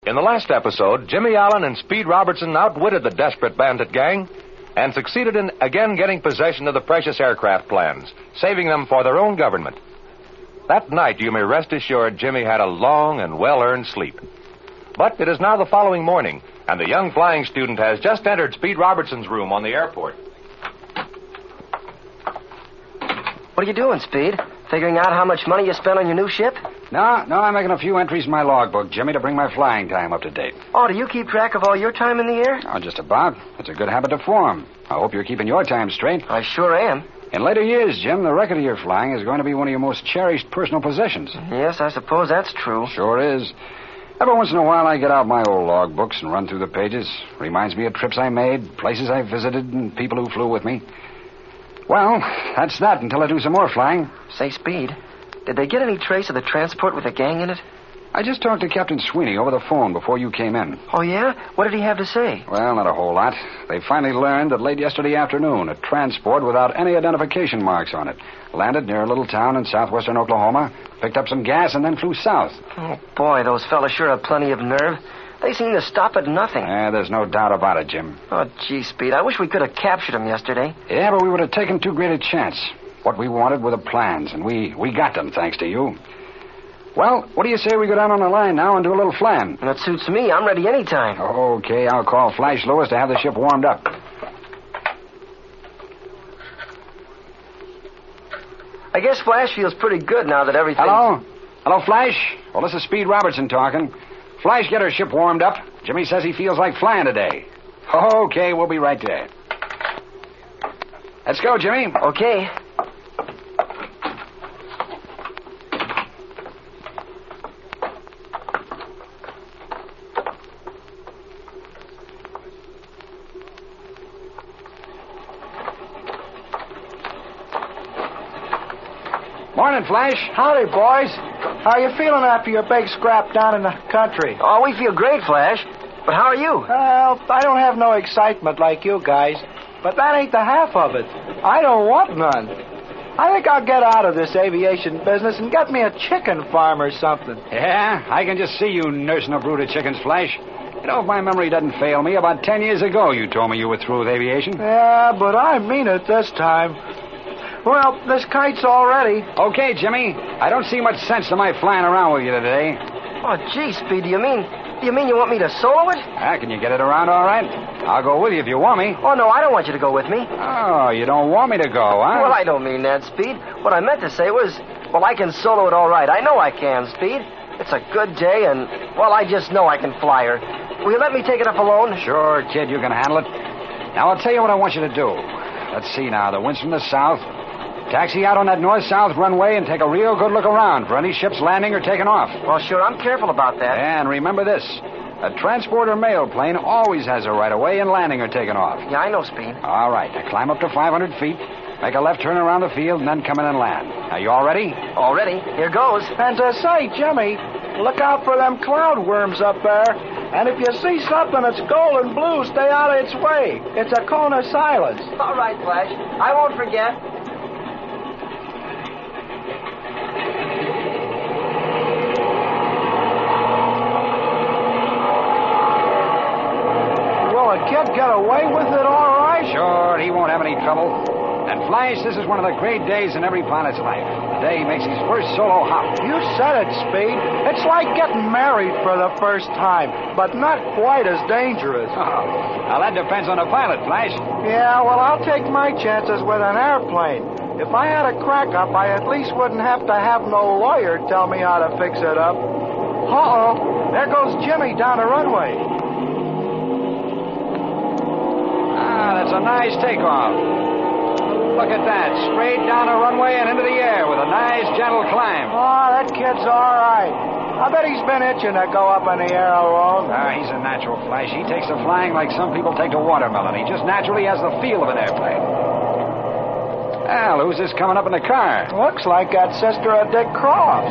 In the last episode, Jimmy Allen and Speed Robertson outwitted the desperate bandit gang and succeeded in again getting possession of the precious aircraft plans, saving them for their own government. That night, you may rest assured, Jimmy had a long and well-earned sleep. But it is now the following morning, and the young flying student has just entered Speed Robertson's room on the airport. What are you doing, Speed? Figuring out how much money you spent on your new ship? No, I'm making a few entries in my logbook, Jimmy, to bring my flying time up to date. Oh, do you keep track of all your time in the air? Oh, just about. It's a good habit to form. I hope you're keeping your time straight. I sure am. In later years, Jim, the record of your flying is going to be one of your most cherished personal possessions. Yes, I suppose that's true. Sure is. Every once in a while, I get out my old logbooks and run through the pages. Reminds me of trips I made, places I visited, and people who flew with me. Well, that's that until I do some more flying. Say, Speed, did they get any trace of the transport with the gang in it? I just talked to Captain Sweeney over the phone before you came in. Oh, yeah? What did he have to say? Well, not a whole lot. They finally learned that late yesterday afternoon, a transport without any identification marks on it landed near a little town in southwestern Oklahoma, picked up some gas, and then flew south. Oh, boy, those fellas sure have plenty of nerve. They seem to stop at nothing. There's no doubt about it, Jim. Oh, gee, Speed, I wish we could have captured them yesterday. Yeah, but we would have taken too great a chance. What we wanted were the plans, and we got them, thanks to you. Well, what do you say we go down on the line now and do a little flying? And it suits me. I'm ready anytime. Okay, I'll call Flash Lewis to have the ship warmed up. I guess Flash feels pretty good now that everything... Hello? Hello, Flash? Well, this is Speed Robertson talking. Flash, get her ship warmed up. Jimmy says he feels like flying today. Okay, we'll be right there. Let's go, Jimmy. Okay. Morning, Flash. Howdy, boys. How are you feeling after your big scrap down in the country? Oh, we feel great, Flash. But how are you? Well, I don't have no excitement like you guys, but that ain't the half of it. I don't want none. I think I'll get out of this aviation business and get me a chicken farm or something. Yeah, I can just see you nursing a brood of chickens, Flash. You know, if my memory doesn't fail me, about 10 years ago you told me you were through with aviation. Yeah, but I mean it this time. Well, this kite's all ready. Okay, Jimmy. I don't see much sense to my flying around with you today. Oh, gee, Speed, do you mean you want me to solo it? Can you get it around all right? I'll go with you if you want me. Oh, no, I don't want you to go with me. Oh, you don't want me to go, huh? Well, I don't mean that, Speed. What I meant to say was, well, I can solo it all right. I know I can, Speed. It's a good day, and, well, I just know I can fly her. Will you let me take it up alone? Sure, kid, you can handle it. Now, I'll tell you what I want you to do. Let's see now. The wind's from the south. Taxi out on that north-south runway and take a real good look around for any ships landing or taking off. Well, sure, I'm careful about that. And remember this. A transporter mail plane always has a right-of-way in landing or taking off. Yeah, I know, Speed. All right. Now climb up to 500 feet, make a left turn around the field, and then come in and land. Now, you all ready? All ready. Here goes. And to say, Jimmy, look out for them cloud worms up there. And if you see something that's gold and blue, stay out of its way. It's a cone of silence. All right, Flash. I won't forget. Kid get away with it all right? Sure, he won't have any trouble. And Flash, this is one of the great days in every pilot's life. The day he makes his first solo hop. You said it, Speed. It's like getting married for the first time, but not quite as dangerous. Oh, now that depends on the pilot, Flash. Yeah, well, I'll take my chances with an airplane. If I had a crack-up, I at least wouldn't have to have no lawyer tell me how to fix it up. Uh-oh, there goes Jimmy down the runway. That's a nice takeoff. Look at that. Straight down the runway and into the air with a nice, gentle climb. Oh, that kid's all right. I bet he's been itching to go up in the air alone. He's a natural, Flash. He takes to flying like some people take to watermelon. He just naturally has the feel of an airplane. Well, who's this coming up in the car? Looks like that sister of Dick Cross.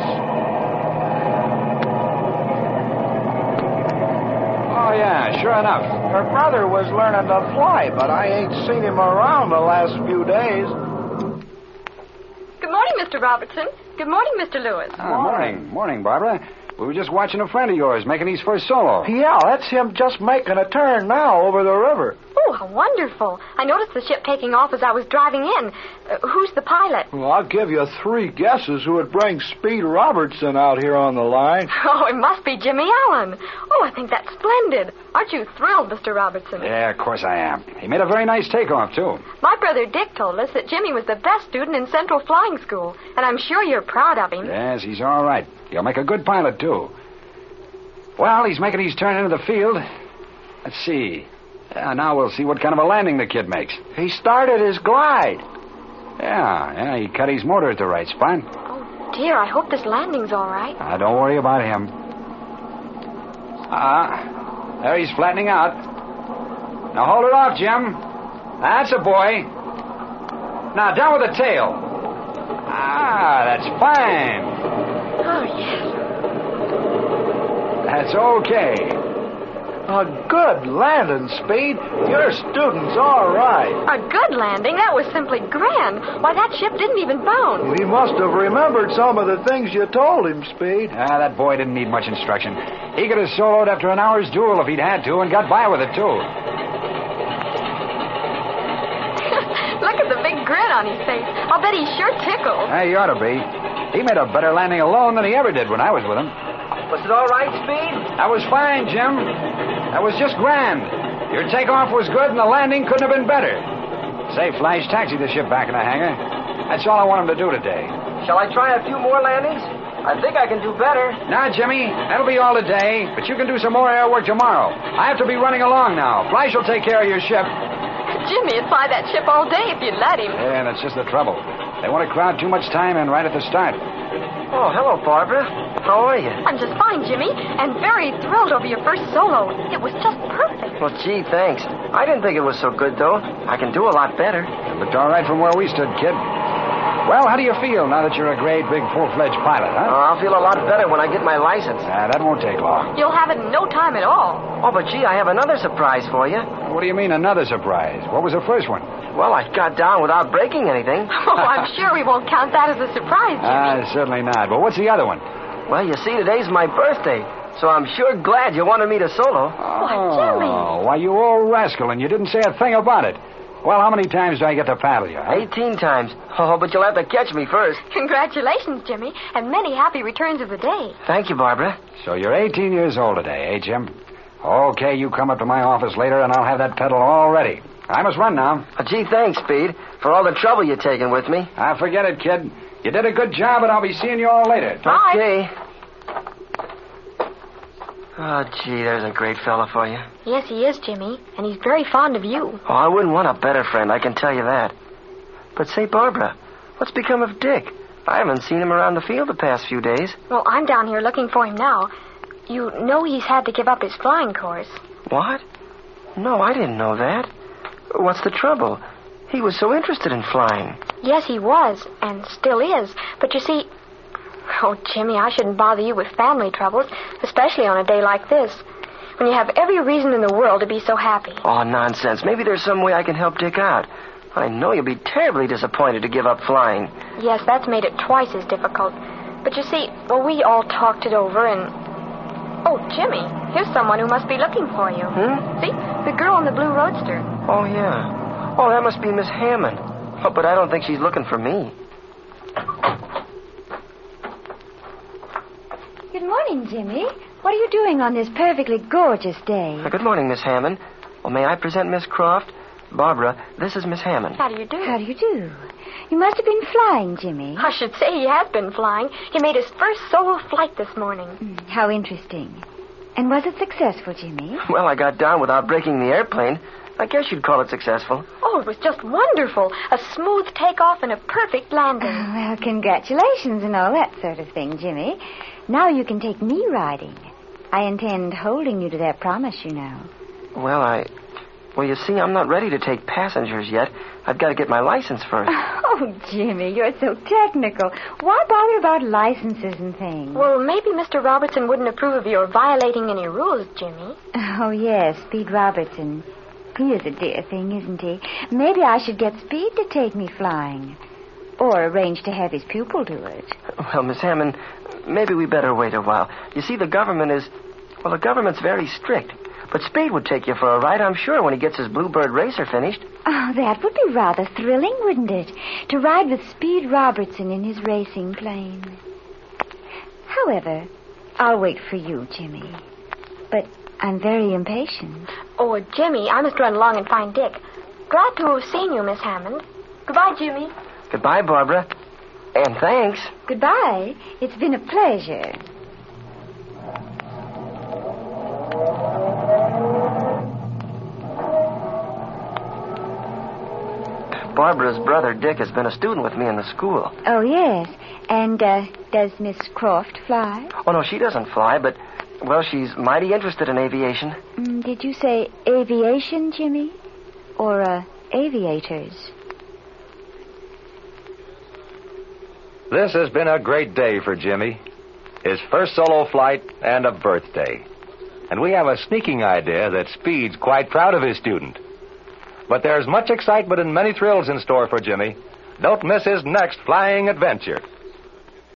Oh, yeah, sure enough. Her brother was learning to fly, but I ain't seen him around the last few days. Good morning, Mr. Robertson. Good morning, Mr. Lewis. Morning. Morning, Barbara. We were just watching a friend of yours making his first solo. Yeah, that's him just making a turn now over the river. Oh, how wonderful. I noticed the ship taking off as I was driving in. Who's the pilot? Well, I'll give you 3 guesses who would bring Speed Robertson out here on the line. Oh, it must be Jimmy Allen. Oh, I think that's splendid. Aren't you thrilled, Mr. Robertson? Yeah, of course I am. He made a very nice takeoff, too. My brother Dick told us that Jimmy was the best student in Central Flying School, and I'm sure you're proud of him. Yes, he's all right. He'll make a good pilot, too. Well, he's making his turn into the field. Let's see. Now we'll see what kind of a landing the kid makes. He started his glide. Yeah, he cut his motor at the right spot. Oh, dear, I hope this landing's all right. Don't worry about him. There he's flattening out. Now hold it off, Jim. That's a boy. Now down with the tail. That's fine. Oh, yes. That's okay. A good landing, Speed. Your student's all right. A good landing? That was simply grand. Why, that ship didn't even bounce. He must have remembered some of the things you told him, Speed. That boy didn't need much instruction. He could have soloed after an hour's duel if he'd had to and got by with it, too. Look at the big grin on his face. I'll bet he's sure tickled. He ought to be. He made a better landing alone than he ever did when I was with him. Was it all right, Speed? That was fine, Jim. That was just grand. Your takeoff was good and the landing couldn't have been better. Say, Flash, taxi the ship back in the hangar. That's all I want him to do today. Shall I try a few more landings? I think I can do better. Now, Jimmy, that'll be all today, but you can do some more air work tomorrow. I have to be running along now. Flash will take care of your ship. Jimmy'd fly that ship all day if you'd let him. Yeah, that's just the trouble. They want to crowd too much time in right at the start. Oh, hello, Barbara. How are you? I'm just fine, Jimmy, and very thrilled over your first solo. It was just perfect. Well, gee, thanks. I didn't think it was so good, though. I can do a lot better. It looked all right from where we stood, kid. Well, how do you feel now that you're a great, big, full-fledged pilot, huh? I'll feel a lot better when I get my license. That won't take long. You'll have it in no time at all. Oh, but gee, I have another surprise for you. What do you mean, another surprise? What was the first one? Well, I got down without breaking anything. Oh, I'm sure we won't count that as a surprise, Jimmy. Certainly not. But what's the other one? Well, you see, today's my birthday, so I'm sure glad you wanted me to solo. Jimmy. Why, you old rascal, and you didn't say a thing about it. Well, how many times do I get to paddle you, huh? 18 times. Oh, but you'll have to catch me first. Congratulations, Jimmy, and many happy returns of the day. Thank you, Barbara. So you're 18 years old today, eh, Jim? Okay, you come up to my office later, and I'll have that pedal all ready. I must run now. Gee, thanks, Speed, for all the trouble you're taking with me. Forget it, kid. You did a good job, and I'll be seeing you all later. Bye. Okay. Oh, gee, there's a great fella for you. Yes, he is, Jimmy, and he's very fond of you. Oh, I wouldn't want a better friend, I can tell you that. But say, Barbara, what's become of Dick? I haven't seen him around the field the past few days. Well, I'm down here looking for him now. You know he's had to give up his flying course. What? No, I didn't know that. What's the trouble? He was so interested in flying. Yes, he was, and still is. But you see... Oh, Jimmy, I shouldn't bother you with family troubles, especially on a day like this, when you have every reason in the world to be so happy. Oh, nonsense. Maybe there's some way I can help Dick out. I know you'll be terribly disappointed to give up flying. Yes, that's made it twice as difficult. But you see, well, we all talked it over and... Oh, Jimmy, here's someone who must be looking for you. See? The girl in the blue roadster. Oh, yeah. Oh, that must be Miss Hammond. Oh, but I don't think she's looking for me. Good morning, Jimmy. What are you doing on this perfectly gorgeous day? Good morning, Miss Hammond. Well, may I present Miss Croft? Barbara, this is Miss Hammond. How do you do? How do you do? You must have been flying, Jimmy. I should say he has been flying. He made his first solo flight this morning. How interesting. And was it successful, Jimmy? Well, I got down without breaking the airplane. I guess you'd call it successful. Oh, it was just wonderful. A smooth takeoff and a perfect landing. Oh, well, congratulations and all that sort of thing, Jimmy. Now you can take me riding. I intend holding you to that promise, you know. Well, you see, I'm not ready to take passengers yet. I've got to get my license first. Oh, Jimmy, you're so technical. Why bother about licenses and things? Well, maybe Mr. Robertson wouldn't approve of your violating any rules, Jimmy. Oh, yes, Speed Robertson. He is a dear thing, isn't he? Maybe I should get Speed to take me flying. Or arrange to have his pupil do it. Well, Miss Hammond, maybe we better wait a while. You see, the government's very strict. But Speed would take you for a ride, I'm sure, when he gets his Bluebird Racer finished. Oh, that would be rather thrilling, wouldn't it? To ride with Speed Robertson in his racing plane. However, I'll wait for you, Jimmy. But I'm very impatient. Oh, Jimmy, I must run along and find Dick. Glad to have seen you, Miss Hammond. Goodbye, Jimmy. Goodbye, Barbara. And thanks. Goodbye. It's been a pleasure. Barbara's brother, Dick, has been a student with me in the school. Oh, yes. And, does Miss Croft fly? Oh, no, she doesn't fly, but, well, she's mighty interested in aviation. Did you say aviation, Jimmy? Or, aviators? This has been a great day for Jimmy. His first solo flight and a birthday. And we have a sneaking idea that Speed's quite proud of his student. But there's much excitement and many thrills in store for Jimmy. Don't miss his next flying adventure.